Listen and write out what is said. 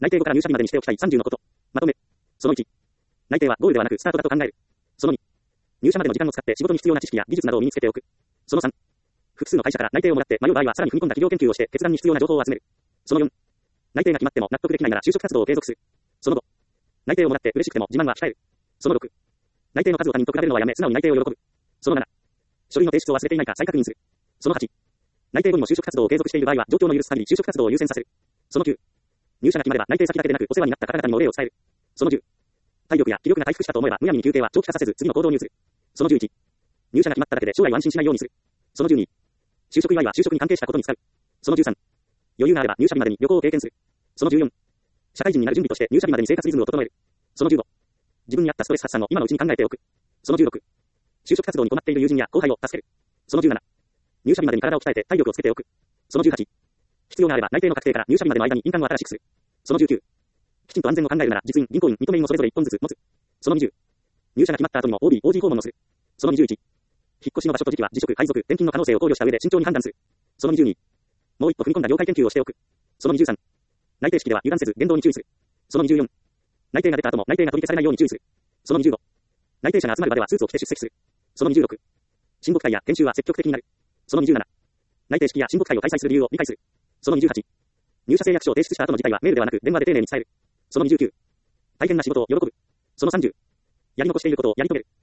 内定後から入社日までにしておきたい30のこと。まとめ。その1。内定はゴールではなくスタートだと考える。その2。入社までの時間を使って仕事に必要な知識や技術などを身につけておく。その3。複数の会社から内定をもらって迷う場合はさらに踏み込んだ企業研究をして決断に必要な情報を集める。その4。内定が決まっても納得できないなら就職活動を継続する。その5。内定をもらって嬉しくても自慢は控える。その6。内定の数を他人と比べるのはやめ素直に内定を喜ぶ。その7。書類の提出を忘れていないか再確認する。その8。内定後にも就職活動を継続している場合は状況の許す限り就職活動を優先させる。その9。入社が決まれば内定先だけでなくお世話になった方々にもお礼を伝える。その10。体力や気力が回復したと思えばむやみに休憩は長期化させず次の行動に移る。その11。入社が決まっただけで将来を安心しないようにする。その12。就職祝いは就職に関係したことに使う。その13。余裕があれば入社日までに旅行を経験する。その14。社会人になる準備として入社日までに生活リズムを整える。その15。自分に合ったストレス発散を今のうちに考えておく。その16。就職活動に困っている友人や後輩を助ける。その17。入社日までに体を鍛えて体力をつけておく。その18。必要があれば内定の確定から入社日までの間に印鑑を新しくする。その19。きちんと安全を考えるなら実印、銀行員、認め印をそれぞれ1本ずつ持つ。その20。入社が決まった後にも OB、OG 訪問をする。その21。引っ越しの場所と時期は辞職、配属、転勤の可能性を考慮した上で慎重に判断する。その22。もう一歩踏み込んだ業界研究をしておく。その23。内定式では油断せず言動に注意する。その24。内定が出た後も内定が取り消されないように注意する。その25。内定者が集まる場ではスーツを着て出席する。その26。親睦会や研修は積極的になる。その27。内定式や親睦会を開催する理由を理解する。その28。入社誓約書を提出した後の事態はメールではなく電話で丁寧に伝える。その29。大変な仕事を喜ぶ。その30。やり残していることをやり遂げる。